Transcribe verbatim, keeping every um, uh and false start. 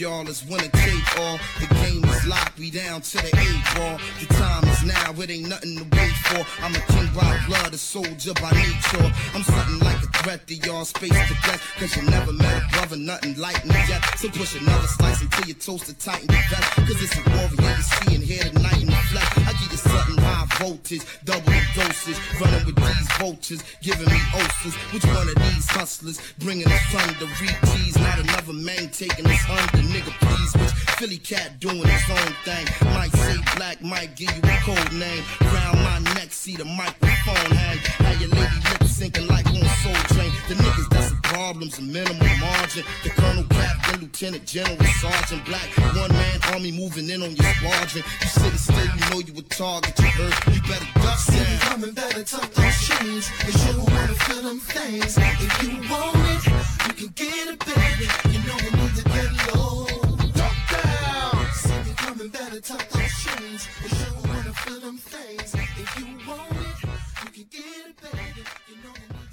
y'all, is winner take all. The game is locked, we down to the eight ball. The time is now, it ain't nothing to wait for. I'm a king by blood, a soldier by nature. I'm something like a threat to y'all, space to death. Cause you never met a brother, nothing like me yet. So push another slice until you toast to tighten your vest. Cause it's a warrior you see and hear tonight in the flesh. I give you something high voltage, double the dosage. Running with these vultures, giving me ulcers. Which one of these hustlers bringing us thunder? Read G's, not another man taking us under. Nigga please, which Philly cat doing his own thing. Might say black, might give you a code name. Round my neck, see the microphone hang. How your lady lips syncing like on Soul Train. The niggas that's the problems, a minimal margin. The colonel, captain, lieutenant, general, sergeant, black. One man army moving in on your squadron. You sitting still, you know you a target. You heard, you better duck down. Coming better tuck those chains. You sure wanna feel them things. If you want it, you can get it, baby. You know we need to get low. Duck down. See me coming better tuck those chains. You sure wanna feel them things. If you want it, you can get it, baby. You know we need